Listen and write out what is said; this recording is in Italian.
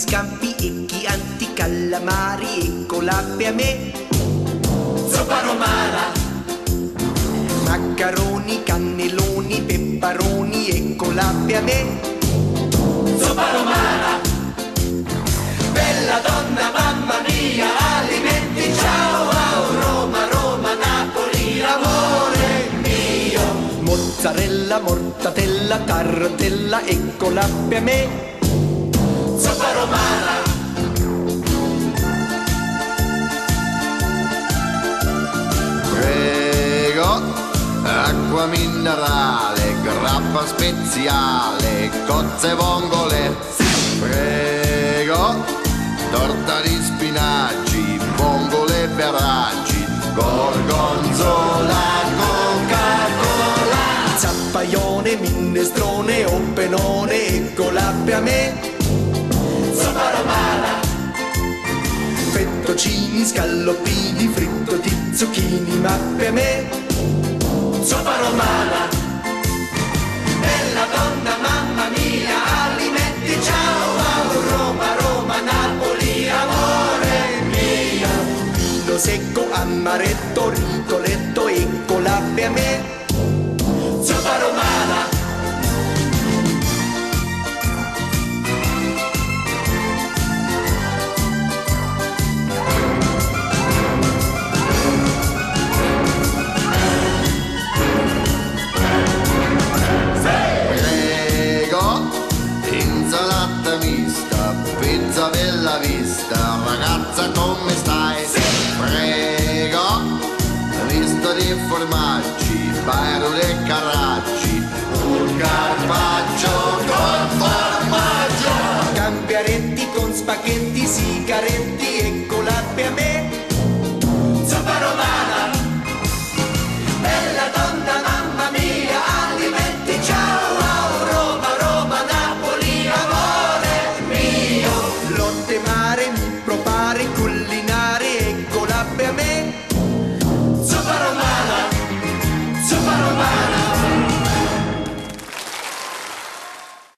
scampi e chianti, calamari, eccola per me. Zuppa romana, Maccaroni, cannelloni, pepperoni, eccola per me. zuppa romana. Bella donna, mamma mia, alimenti, ciao, au, Roma, Roma, Napoli, amore mio. Mozzarella, mortadella, tartella, eccola per me. Zuppa romana, Prego, acqua minerale, grappa speziale, cozze vongole. Prego, torta di spinaci, vongole e raggi, gorgonzola, Coca-Cola. Zappaione, minestrone, oppenone, eccola per me. zuppa romana, Fettuccini, scaloppini, frittoti, zucchini, ma per me. zuppa romana. Bella donna, mamma mia, alimenti, ciao, au, Roma, Roma, Napoli, amore mio. Vino secco, amaretto, ricoletto, eccola per me. Zuppa romana, Prego, insalata mista, pizza bella vista, ragazza come stai? Prego, misto di formaggi, barole e carraggi, un carpaccio con formaggio. Campiaretti con spaghetti, sigaretti, ecco